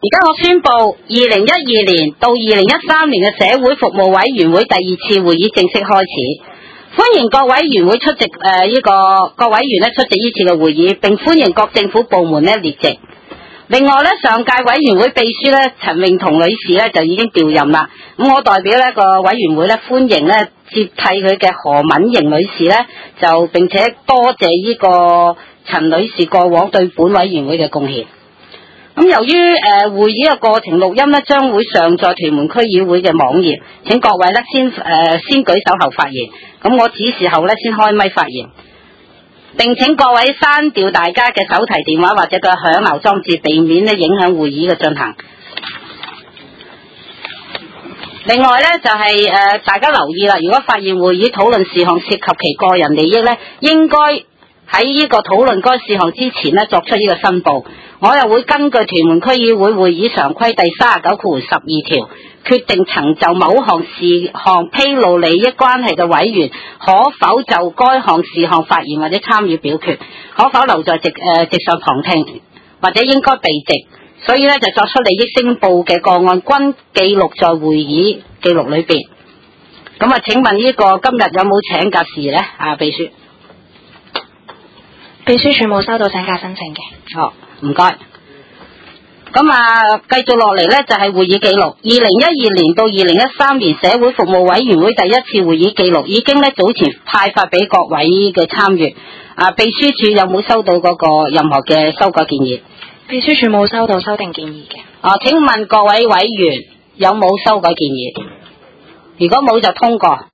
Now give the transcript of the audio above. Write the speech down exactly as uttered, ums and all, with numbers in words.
而家我宣布，二零一二年到二零一三年嘅社會服務委員會第二次會議正式開始，歡迎各委員會出席誒呢、呃這個各委員咧出席呢次嘅會議，並歡迎各政府部門咧列席。另外咧，上屆委員會秘書咧陳穎彤女士咧就已經調任啦，咁我代表呢個委員會咧歡迎咧接替佢嘅何敏瑩女士咧，就並且多謝呢個陳女士過往對本委員會嘅貢獻。咁由於誒、呃、會議嘅過程錄音咧，將會上載屯門區議會嘅網頁，請各位咧先誒、呃、先舉手後發言，咁我指示後咧先開咪發言，並請各位刪掉大家嘅手提電話或者個響鬧裝置，避免咧影響會議嘅進行。另外咧就係、是、誒、呃、大家留意啦，如果發現會議討論事項涉及其個人利益咧，應該喺呢個討論該事項之前咧作出呢個申報。我又會根據屯門區議會會議常規第三十九條十二條，決定曾就某項事項披露利益關係嘅委員，可否就該項事項發言或者參與表決，可否留在席誒、呃、席上旁聽，或者應該避席。所以咧就作出利益申報嘅個案，均記錄在會議記錄裏邊。咁啊，請問呢個今日有冇請假事呢？啊，秘書， 秘書處冇收到請假申請嘅。 哦。唔該，咁啊，繼續落嚟呢就係、是、會議記錄。二零一二年到二零一三年社會服務委員會第一次會議記錄已經呢早前派發俾各位嘅參與。啊，秘書處有冇收到嗰個任何嘅修改建議？ 秘書處冇收到修訂建議嘅。 啊，請問各位委員有冇修改建議？如果冇就通過。